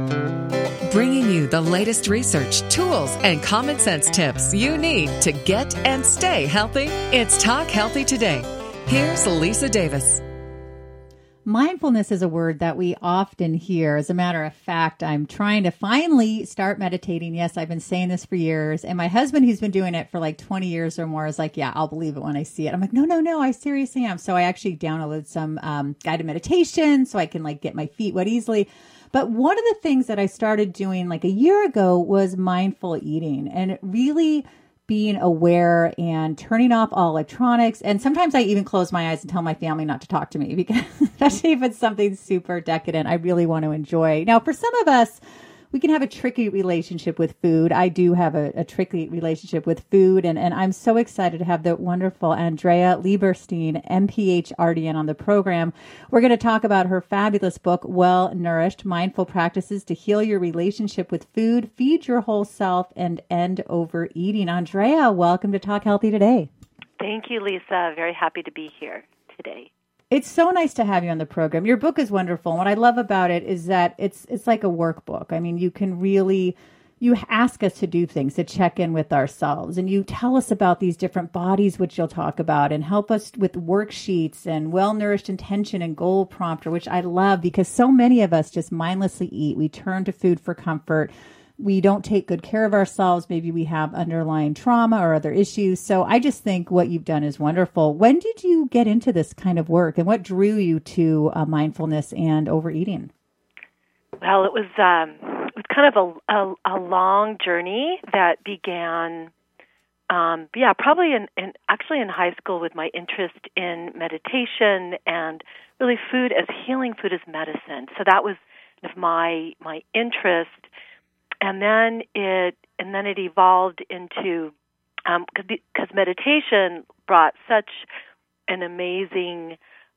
Bringing you the latest research, tools, and common sense tips you need to get and stay healthy. It's Talk Healthy Today. Here's Lisa Davis. Mindfulness is a word that we often hear. As a matter of fact, I'm trying to finally start meditating. Yes, I've been saying this for years. And my husband, who's been doing it for like 20 years or more, is like, yeah, I'll believe it when I see it. I'm like, no, I seriously am. So I actually downloaded some guided meditation so I can like get my feet wet easily. But one of the things that I started doing like a year ago was mindful eating, and really being aware and turning off all electronics. And sometimes I even close my eyes and tell my family not to talk to me, because especially if it's something super decadent, I really want to enjoy. Now, for some of us, we can have a tricky relationship with food. I do have a tricky relationship with food. And I'm so excited to have the wonderful Andrea Lieberstein, MPH RDN, on the program. We're going to talk about her fabulous book, Well Nourished: Mindful Practices to Heal Your Relationship with Food, Feed Your Whole Self, and End Overeating. Andrea, welcome to Talk Healthy Today. Thank you, Lisa. Very happy to be here today. It's so nice to have you on the program. Your book is wonderful. And what I love about it is that it's like a workbook. I mean, you ask us to do things, to check in with ourselves, and you tell us about these different bodies, which you'll talk about, and help us with worksheets and well-nourished intention and goal prompter, which I love, because so many of us just mindlessly eat. We turn to food for comfort. We don't take good care of ourselves. Maybe we have underlying trauma or other issues. So I just think what you've done is wonderful. When did you get into this kind of work, and what drew you to mindfulness and overeating? Well, it was kind of a long journey that began, probably in high school, with my interest in meditation and really food as healing, food as medicine. So that was my interest. And then it evolved into, because meditation brought such an amazing,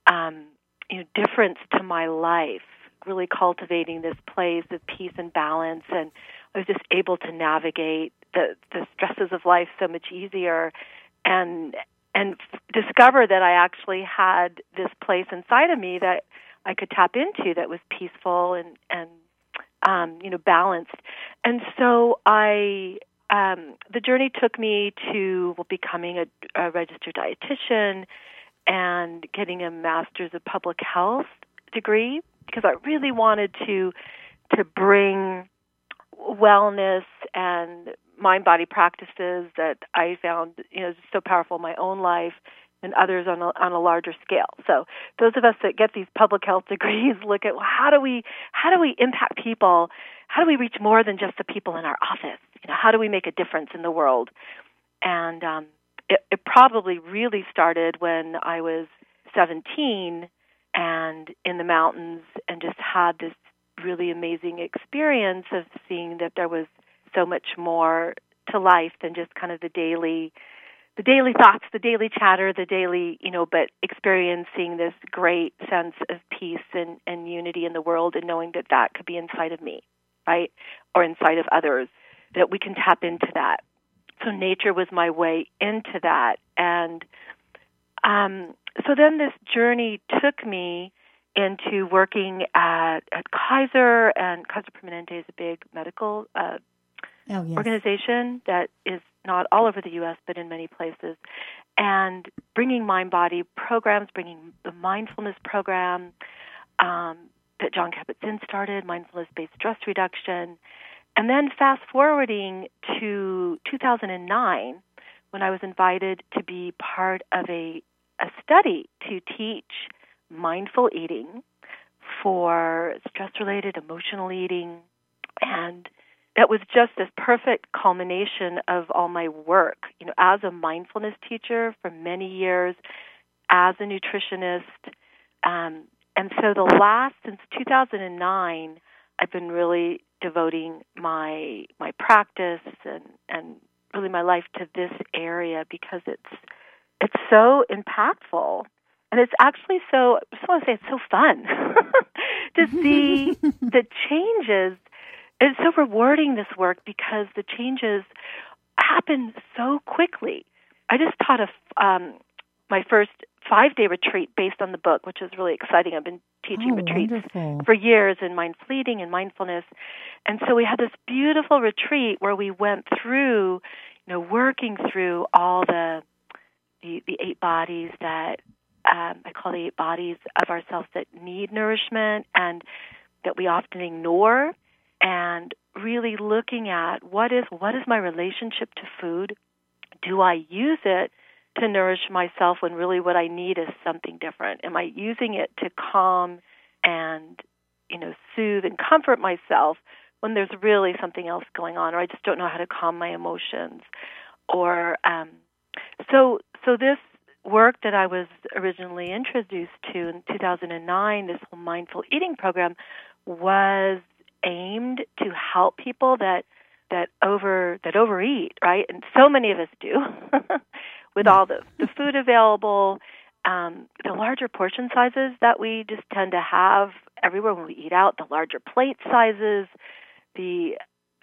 difference to my life, really cultivating this place of peace and balance. And I was just able to navigate the stresses of life so much easier, and discover that I actually had this place inside of me that I could tap into that was peaceful and balanced. And so the journey took me to becoming a registered dietitian and getting a master's of public health degree, because I really wanted to bring wellness and mind-body practices that I found so powerful in my own life and others on a larger scale. So those of us that get these public health degrees look at, well, how do we impact people? How do we reach more than just the people in our office? How do we make a difference in the world? And it probably really started when I was 17 and in the mountains, and just had this really amazing experience of seeing that there was so much more to life than just kind of the daily thoughts, the daily chatter, the daily, but experiencing this great sense of peace and unity in the world, and knowing that could be inside of me, right? Or inside of others, that we can tap into that. So nature was my way into that. And so then this journey took me into working at Kaiser, and Kaiser Permanente is a big medical organization that is not all over the U.S., but in many places, and bringing mind-body programs, bringing the mindfulness program that Jon Kabat-Zinn started, mindfulness-based stress reduction, and then fast-forwarding to 2009, when I was invited to be part of a study to teach mindful eating for stress-related emotional eating, and that was just this perfect culmination of all my work, as a mindfulness teacher for many years, as a nutritionist. And so since 2009, I've been really devoting my practice and really my life to this area, because it's so impactful. And it's actually I just want to say it's so fun to see the changes. It's so rewarding, this work, because the changes happen so quickly. I just taught my first 5-day retreat based on the book, which is really exciting. I've been teaching retreats for years in mindful eating and mindfulness. And so we had this beautiful retreat where we went through, working through all the 8 bodies that I call the 8 bodies of ourselves that need nourishment and that we often ignore, and really looking at what is my relationship to food? Do I use it to nourish myself when really what I need is something different? Am I using it to calm and, soothe and comfort myself when there's really something else going on, or I just don't know how to calm my emotions? Or so this work that I was originally introduced to in 2009, this whole mindful eating program, was aimed to help people that overeat, right? And so many of us do, with all the food available, the larger portion sizes that we just tend to have everywhere when we eat out, the larger plate sizes, the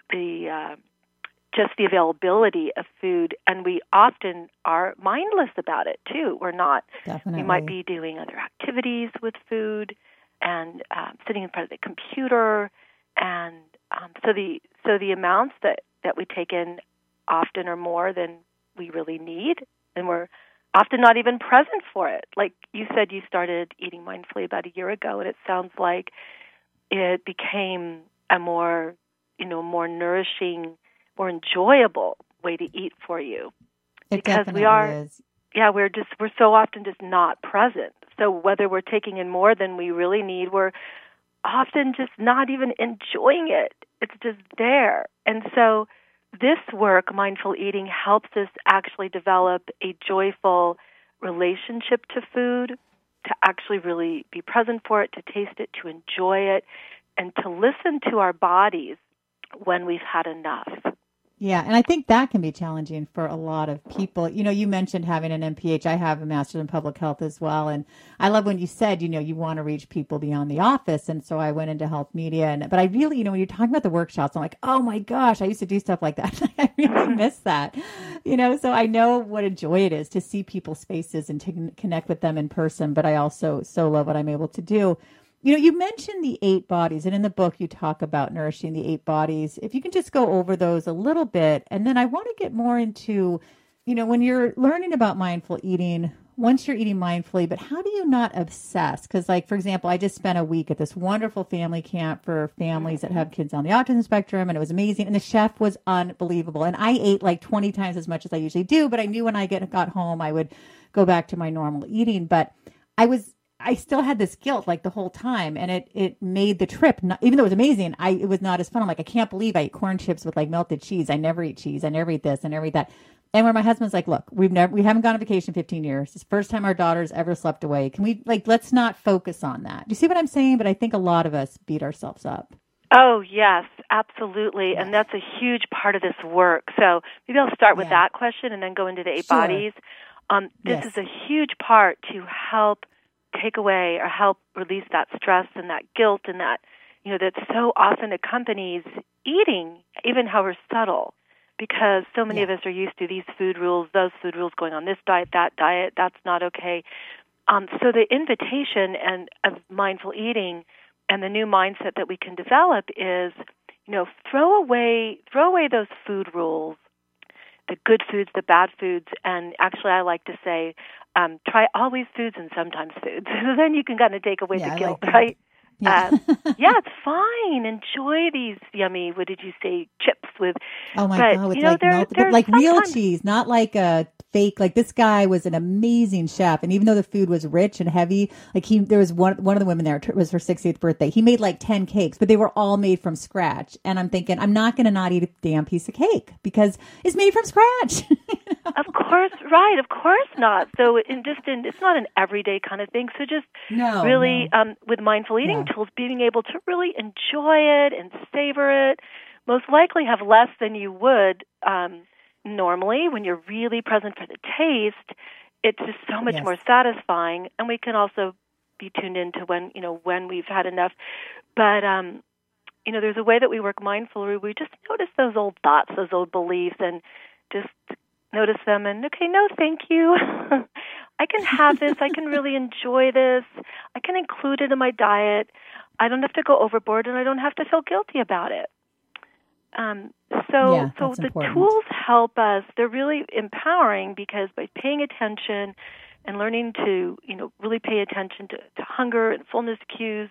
just the availability of food, and we often are mindless about it too. We're not. Definitely. We might be doing other activities with food and sitting in front of the computer, and so the amounts that we take in often are more than we really need, and we're often not even present for it. Like you said, you started eating mindfully about a year ago, and it sounds like it became a more nourishing, more enjoyable way to eat for you. It because definitely we are, is. Yeah, we're so often just not present. So whether we're taking in more than we really need, we're often just not even enjoying it. It's just there. And so this work, mindful eating, helps us actually develop a joyful relationship to food, to actually really be present for it, to taste it, to enjoy it, and to listen to our bodies when we've had enough. Yeah, and I think that can be challenging for a lot of people. You mentioned having an MPH. I have a master's in public health as well. And I love when you said, you want to reach people beyond the office. And so I went into health media. But I really, when you're talking about the workshops, I'm like, oh my gosh, I used to do stuff like that. I really miss that. So I know what a joy it is to see people's faces and to connect with them in person. But I also so love what I'm able to do. You mentioned the 8 bodies, and in the book you talk about nourishing the 8 bodies. If you can just go over those a little bit, and then I want to get more into, when you're learning about mindful eating, once you're eating mindfully, but how do you not obsess? Because, for example, I just spent a week at this wonderful family camp for families that have kids on the autism spectrum, and it was amazing, and the chef was unbelievable. And I ate 20 times as much as I usually do, but I knew when I got home I would go back to my normal eating. But I still had this guilt the whole time, and it made the trip, even though it was amazing, it was not as fun. I'm like, I can't believe I ate corn chips with melted cheese. I never eat cheese. I never eat this. I never eat that. And where my husband's like, look, we haven't gone on vacation in 15 years. It's the first time our daughter's ever slept away. Can we let's not focus on that. Do you see what I'm saying? But I think a lot of us beat ourselves up. Oh, yes, absolutely. And that's a huge part of this work. So maybe I'll start with that question and then go into the 8 bodies. This is a huge part to help take away or help release that stress and that guilt and that, that so often accompanies eating, even however subtle, because so many of us are used to these food rules, those food rules, going on this diet, that's not okay. So the invitation of mindful eating and the new mindset that we can develop is, throw away those food rules, the good foods, the bad foods, and actually I like to say, try always foods and sometimes foods. So then you can kind of take away the guilt, right? Yeah. It's fine. Enjoy these yummy, what did you say, chips with. Oh my God, with melted, real cheese, not a fake. This guy was an amazing chef, and even though the food was rich and heavy, there was one of the women there, it was her 60th birthday. He made 10 cakes, but they were all made from scratch. And I'm thinking, I'm not going to not eat a damn piece of cake because it's made from scratch. Of course, right. Of course not. So it's not an everyday kind of thing. So just with mindful eating tools, being able to really enjoy it and savor it, most likely have less than you would normally when you're really present for the taste. It's just so much more satisfying, and we can also be tuned into when we've had enough. But there's a way that we work mindfully. We just notice those old thoughts, those old beliefs, and just notice them and, okay, no, thank you. I can have this. I can really enjoy this. I can include it in my diet. I don't have to go overboard, and I don't have to feel guilty about it. So the important. tools help us. They're really empowering because by paying attention and learning to, really pay attention to hunger and fullness cues,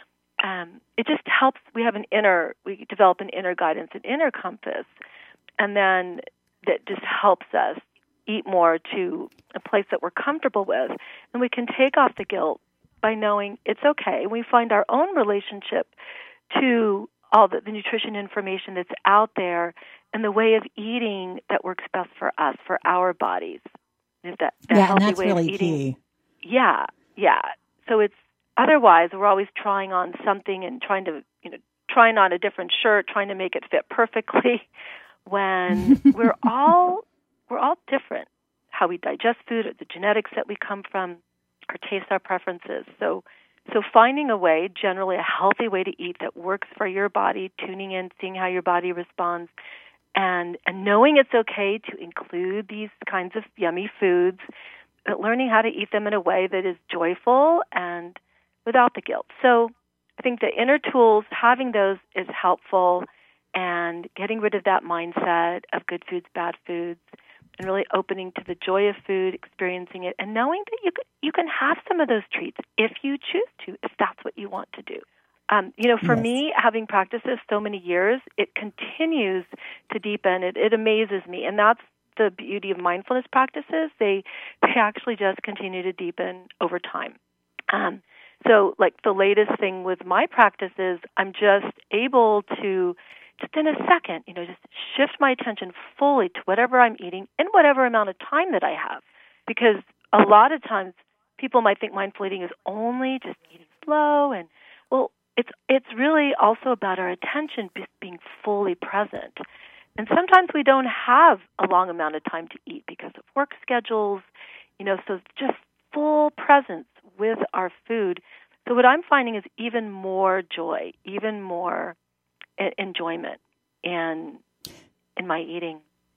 it just helps. We develop an inner guidance, an inner compass, and then that just helps us eat more to a place that we're comfortable with, and we can take off the guilt by knowing it's okay. We find our own relationship to all the nutrition information that's out there and the way of eating that works best for us, for our bodies. That and healthy that's way really of eating. key. Yeah. So it's otherwise we're always trying on something and trying on a different shirt, trying to make it fit perfectly when we're all different. How we digest food, the genetics that we come from, our tastes, our preferences. So finding a way, generally a healthy way to eat that works for your body, tuning in, seeing how your body responds, and knowing it's okay to include these kinds of yummy foods, but learning how to eat them in a way that is joyful and without the guilt. So I think the inner tools, having those is helpful, and getting rid of that mindset of good foods, bad foods, and really opening to the joy of food, experiencing it, and knowing that you can have some of those treats if you choose to, if that's what you want to do. For me, having practiced this so many years, it continues to deepen. It amazes me, and that's the beauty of mindfulness practices. They actually just continue to deepen over time. So, like the latest thing with my practice is I'm just able to just in a second, just shift my attention fully to whatever I'm eating in whatever amount of time that I have. Because a lot of times people might think mindful eating is only just eating slow, and it's really also about our attention being fully present. And sometimes we don't have a long amount of time to eat because of work schedules, so just full presence with our food. So what I'm finding is even more joy, even more enjoyment in my eating.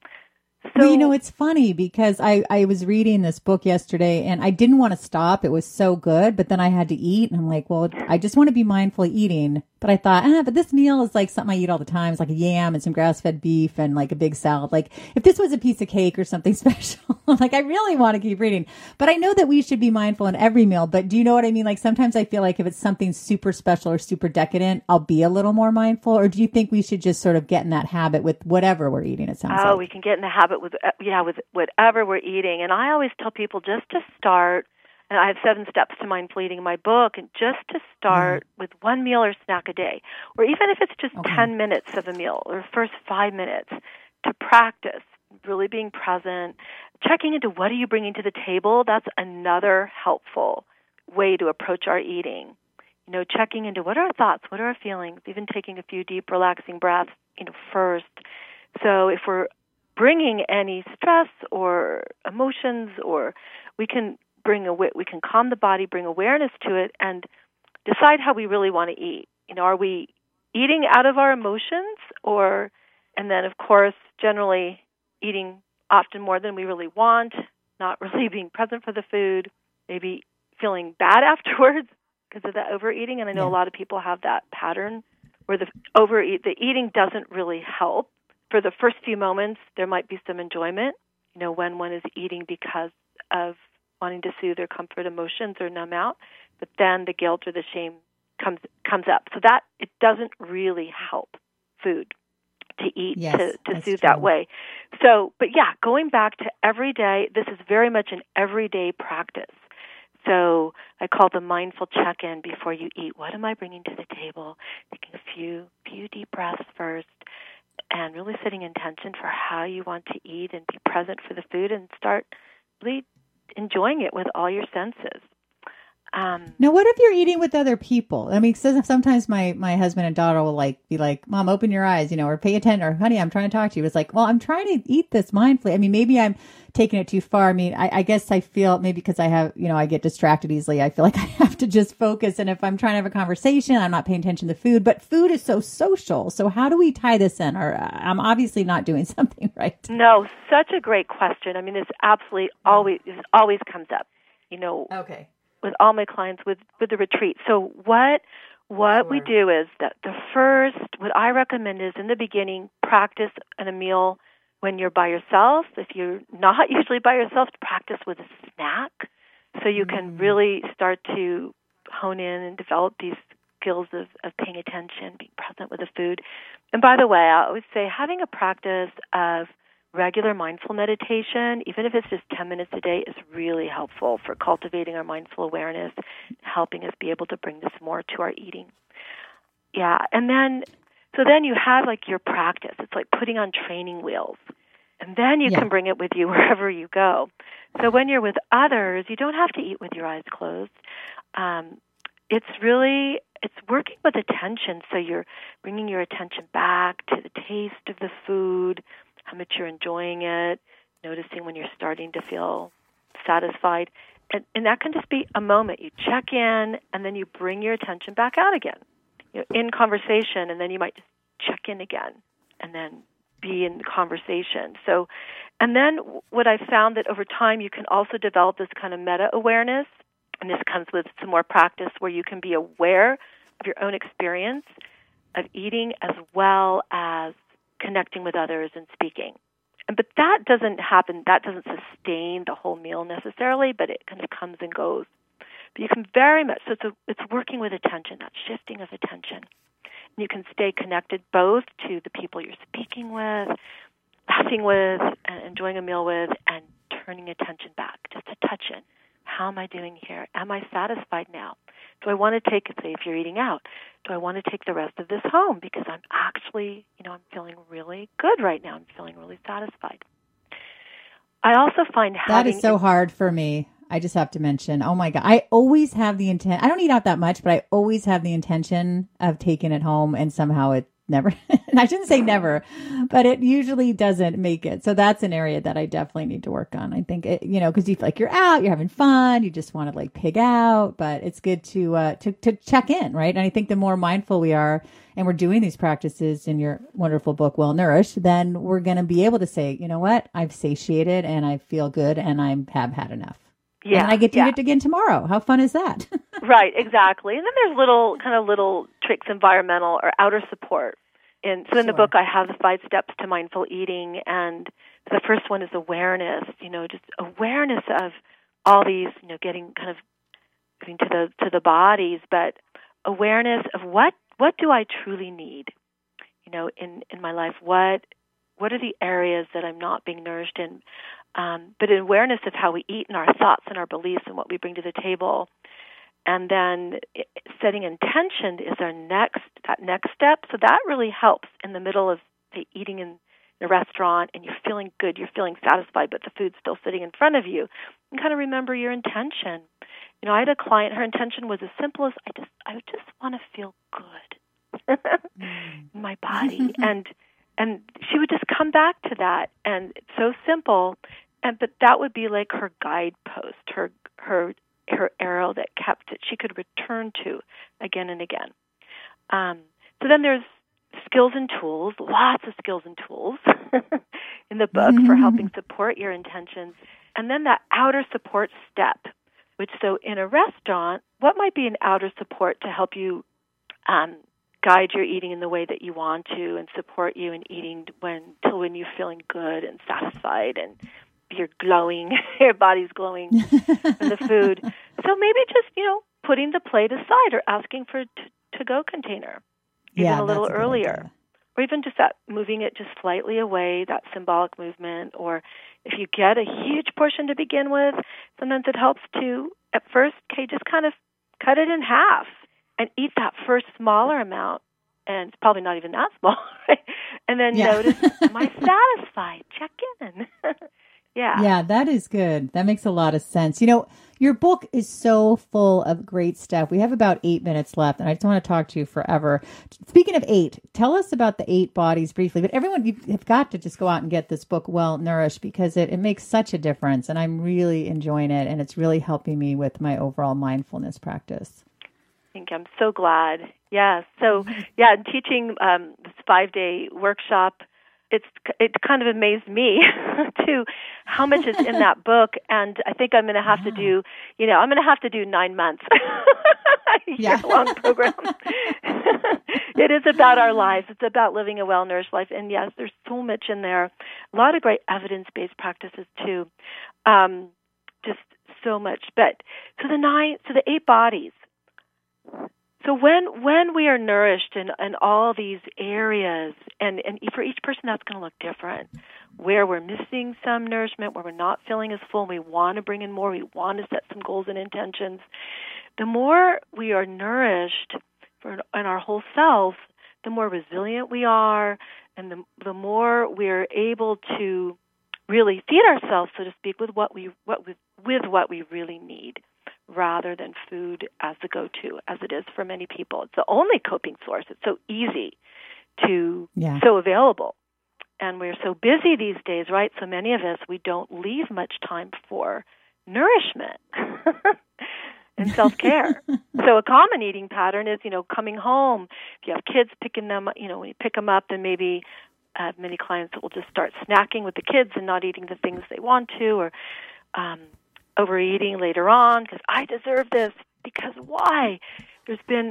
So, well, it's funny because I was reading this book yesterday and I didn't want to stop. It was so good, but then I had to eat and I'm like, well, I just want to be mindful eating. But I thought, but this meal is like something I eat all the time. It's like a yam and some grass-fed beef and like a big salad. Like if this was a piece of cake or something special, like I really want to keep reading. But I know that we should be mindful in every meal. But do you know what I mean? Like sometimes I feel like if it's something super special or super decadent, I'll be a little more mindful. Or do you think we should just sort of get in that habit with whatever we're eating? It sounds like. We can get in the habit with whatever we're eating. And I always tell people just to start. And I have 7 steps to mindful eating in my book, and just to start with one meal or snack a day, or even if it's just 10 minutes of a meal, or the first 5 minutes, to practice really being present, checking into what are you bringing to the table. That's another helpful way to approach our eating. Checking into what are our thoughts, what are our feelings, even taking a few deep, relaxing breaths, first. So if we're bringing any stress or emotions, or we can calm the body, bring awareness to it, and decide how we really want to eat. Are we eating out of our emotions, and then of course, generally eating often more than we really want, not really being present for the food, maybe feeling bad afterwards because of the overeating. And I know a lot of people have that pattern where the eating doesn't really help. For the first few moments, there might be some enjoyment, when one is eating because of wanting to soothe or comfort emotions or numb out, but then the guilt or the shame comes up. So that it doesn't really help food to eat, to soothe that way. So, but going back to every day, this is very much an everyday practice. So I call the mindful check-in before you eat. What am I bringing to the table? Taking a few deep breaths first, and really setting intention for how you want to eat and be present for the food, and start really enjoying it with all your senses. Now, what if you're eating with other people? I mean, sometimes my husband and daughter will be like, Mom, open your eyes, or pay attention, or honey, I'm trying to talk to you. It's like, well, I'm trying to eat this mindfully. I mean, maybe I'm taking it too far. I mean, I guess I feel maybe because I have, I get distracted easily. I feel like I have to just focus. And if I'm trying to have a conversation, I'm not paying attention to food, but food is so social. So how do we tie this in? Or I'm obviously not doing something right. No, such a great question. I mean, it's absolutely always comes up. Okay. with all my clients with the retreat. So what we do is that what I recommend is in the beginning, practice at a meal when you're by yourself. If you're not usually by yourself, practice with a snack so you can really start to hone in and develop these skills of paying attention, being present with the food. And by the way, I always say having a practice of regular mindful meditation, even if it's just 10 minutes a day, is really helpful for cultivating our mindful awareness, helping us be able to bring this more to our eating. Yeah, and then you have like your practice. It's like putting on training wheels. And then you can bring it with you wherever you go. So when you're with others, you don't have to eat with your eyes closed. It's working with attention. So you're bringing your attention back to the taste of the food, how much you're enjoying it, noticing when you're starting to feel satisfied. And that can just be a moment. You check in, and then you bring your attention back out again, in conversation, and then you might just check in again, and then be in conversation. So, and then what I've found that over time you can also develop this kind of meta-awareness, and this comes with some more practice where you can be aware of your own experience of eating as well as connecting with others and speaking. But that doesn't sustain the whole meal necessarily, but it kind of comes and goes. But you can very much, so it's working with attention, that shifting of attention. And you can stay connected both to the people you're speaking with, laughing with, and enjoying a meal with, and turning attention back, just a touch in. How am I doing here? Am I satisfied now? Do I want to take, say, if you're eating out, do I want to take the rest of this home? Because I'm actually, I'm feeling really good right now. I'm feeling really satisfied. I also find that is so hard for me. I just have to mention, oh my God, I always have the intent. I don't eat out that much, but I always have the intention of taking it home, and somehow it never, and I shouldn't say never, but it usually doesn't make it. So that's an area that I definitely need to work on. I think, because you feel like you're out, you're having fun, you just want to like pig out, but it's good to check in, right? And I think the more mindful we are, and we're doing these practices in your wonderful book, Well Nourished, then we're going to be able to say, you know what, I've satiated and I feel good and I have had enough. Yeah, and I get to eat it again tomorrow. How fun is that? Right, exactly. And then there's little tricks, environmental or outer support. In the book, I have the 5 steps to mindful eating, and the first one is awareness. Just awareness of all these, getting to the bodies, but awareness of what do I truly need, in my life. What are the areas that I'm not being nourished in? But an awareness of how we eat and our thoughts and our beliefs and what we bring to the table. And then setting intention is that next step. So that really helps in the middle of, say, eating in a restaurant and you're feeling good, you're feeling satisfied, but the food's still sitting in front of you. And kind of remember your intention. I had a client, her intention was as simple as, I just want to feel good in my body. And she would just come back to that, and it's so simple. But that would be like her guidepost, her arrow that she could return to again and again. So then there's skills and tools, lots of skills and tools in the book for helping support your intentions. And then that outer support step, so in a restaurant, what might be an outer support to help you guide your eating in the way that you want to and support you in eating till when you're feeling good and satisfied and you're glowing, your body's glowing from the food. So maybe just, putting the plate aside or asking for a to-go container even a little earlier. Or even just that moving it just slightly away, that symbolic movement. Or if you get a huge portion to begin with, sometimes it helps to, at first, just kind of cut it in half and eat that first smaller amount. And it's probably not even that small, right? And then notice, am I satisfied? Check in. Yeah, that is good. That makes a lot of sense. Your book is so full of great stuff. We have about 8 minutes left, and I just want to talk to you forever. Speaking of 8, tell us about the 8 bodies briefly. But everyone, you have got to just go out and get this book, Well Nourished, because it makes such a difference, and I'm really enjoying it, and it's really helping me with my overall mindfulness practice. I'm so glad. Yeah. So, teaching this 5-day workshop it kind of amazed me too how much is in that book, and I think I'm going to have to do, I'm going to have to do 9 months, year-long program. It is about our lives. It's about living a well-nourished life, and yes, there's so much in there. A lot of great evidence-based practices too, just so much. But so the 8 bodies. So when we are nourished in all these areas, and for each person that's going to look different, where we're missing some nourishment, where we're not feeling as full, and we want to bring in more, we want to set some goals and intentions, the more we are nourished in our whole self, the more resilient we are, and the more we're able to really feed ourselves, so to speak, with what we really need, rather than food as the go-to, as it is for many people. It's the only coping source. It's so easy so available. And we're so busy these days, right? So many of us, we don't leave much time for nourishment and self-care. So a common eating pattern is, coming home. If you have kids, picking them, when you pick them up, then maybe I have many clients that will just start snacking with the kids and not eating the things they want to, or overeating later on because I deserve this. Because why? There's been,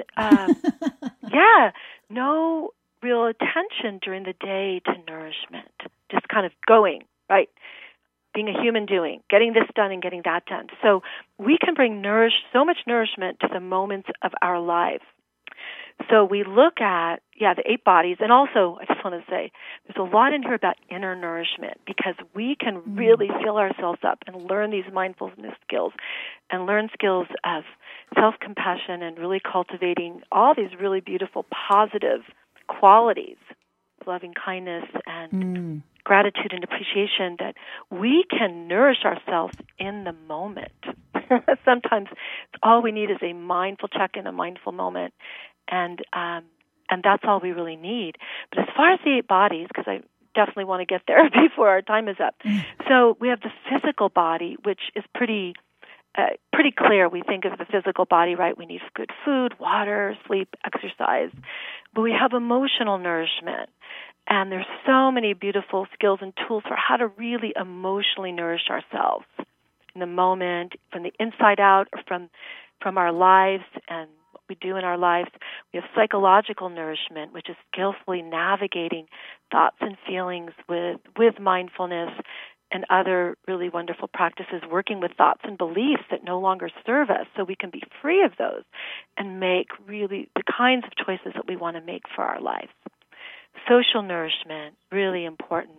no real attention during the day to nourishment. Just kind of going, right? Being a human doing, getting this done and getting that done. So we can bring so much nourishment to the moments of our lives. So we look at, the 8 bodies, and also I just want to say there's a lot in here about inner nourishment, because we can really fill ourselves up and learn these mindfulness skills and learn skills of self-compassion and really cultivating all these really beautiful positive qualities, loving kindness and gratitude and appreciation, that we can nourish ourselves in the moment. Sometimes all we need is a mindful check-in, a mindful moment, and that's all we really need. But as far as the 8 bodies, because I definitely want to get there before our time is up. So we have the physical body, which is pretty clear. We think of the physical body, right? We need good food, water, sleep, exercise. But we have emotional nourishment. And there's so many beautiful skills and tools for how to really emotionally nourish ourselves in the moment, from the inside out, or from our lives and what we do in our lives. We have psychological nourishment, which is skillfully navigating thoughts and feelings with mindfulness and other really wonderful practices, working with thoughts and beliefs that no longer serve us, so we can be free of those and make really the kinds of choices that we want to make for our lives. Social nourishment, really important.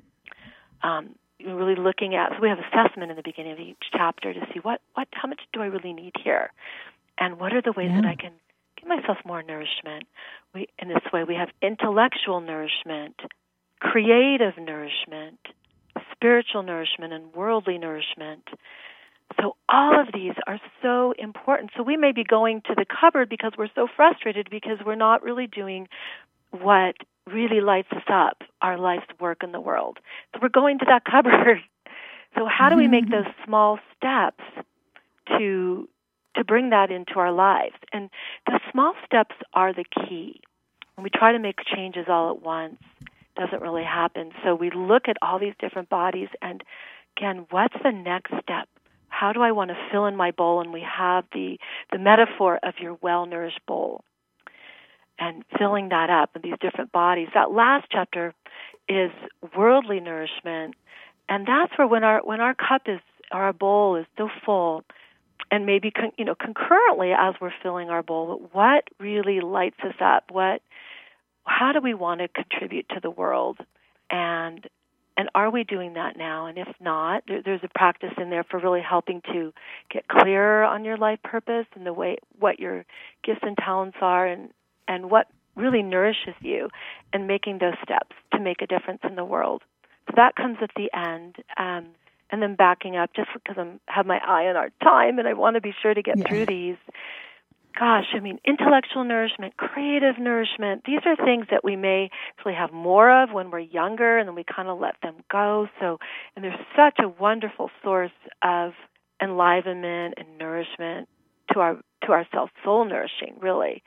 Really looking at, so we have assessment in the beginning of each chapter to see how much do I really need here, and what are the ways that I can give myself more nourishment. In this way, we have intellectual nourishment, creative nourishment, spiritual nourishment, and worldly nourishment. So all of these are so important. So we may be going to the cupboard because we're so frustrated because we're not really doing what really lights us up, our life's work in the world. So we're going to that cupboard. So how do we make those small steps to bring that into our lives? And the small steps are the key. When we try to make changes all at once, it doesn't really happen. So we look at all these different bodies, and again, what's the next step? How do I want to fill in my bowl? And we have the metaphor of your well-nourished bowl, and filling that up with these different bodies. That last chapter is worldly nourishment, and that's where when our cup is, or our bowl is so full, and maybe concurrently as we're filling our bowl, what really lights us up? How do we want to contribute to the world, and are we doing that now? And if not, there's a practice in there for really helping to get clearer on your life purpose and the way what your gifts and talents are, and what really nourishes you, and making those steps to make a difference in the world. So that comes at the end. And then backing up, just because I have my eye on our time and I want to be sure to get through these. Gosh, intellectual nourishment, creative nourishment, these are things that we may actually have more of when we're younger, and then we kind of let them go. And there's such a wonderful source of enlivenment and nourishment to our self, soul nourishing, really.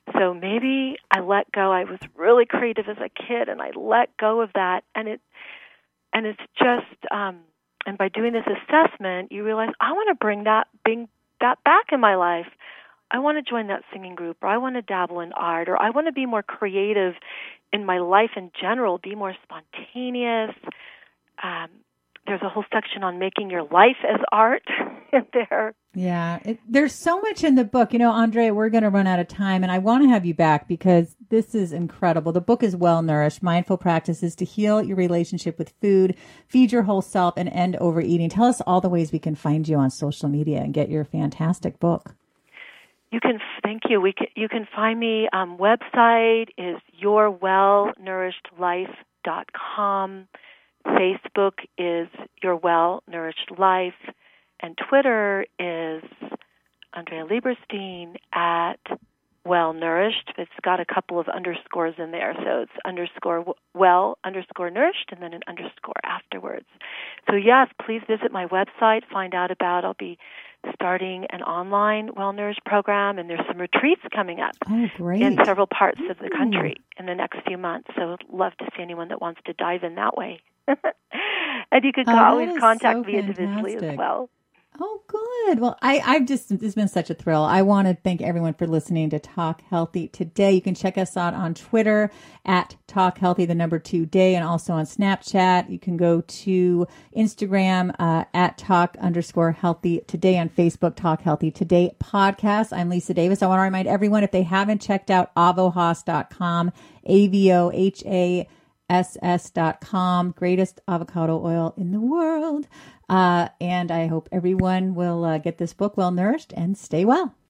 So maybe I let go. I was really creative as a kid, and I let go of that. And it's just, and by doing this assessment, you realize I want to bring that back in my life. I want to join that singing group, or I want to dabble in art, or I want to be more creative in my life in general, be more spontaneous. There's a whole section on making your life as art in there. Yeah, there's so much in the book. You know, Andrea, we're going to run out of time, and I want to have you back because this is incredible. The book is Well Nourished, Mindful Practices to Heal Your Relationship with Food, Feed Your Whole Self, and End Overeating. Tell us all the ways we can find you on social media and get your fantastic book. Thank you. You can find me. Website is yourwellnourishedlife.com. Facebook is Your Well Nourished Life, and Twitter is Andrea Lieberstein at Well Nourished. It's got a couple of underscores in there, so it's _well_nourished and then an underscore afterwards. So yes, please visit my website, find out about. I'll be starting an online Well Nourished program, and there's some retreats coming up in several parts of the country in the next few months. So I'd love to see anyone that wants to dive in that way. And you can always contact me individually as well. Oh, good. Well, it's been such a thrill. I want to thank everyone for listening to Talk Healthy Today. You can check us out on Twitter at Talk Healthy, 2 Day, and also on Snapchat. You can go to Instagram at Talk_Healthy Today, on Facebook, Talk Healthy Today Podcast. I'm Lisa Davis. I want to remind everyone, if they haven't checked out avohas.com, AVOHASS.com, greatest avocado oil in the world. And I hope everyone will get this book, Well Nourished, and stay well.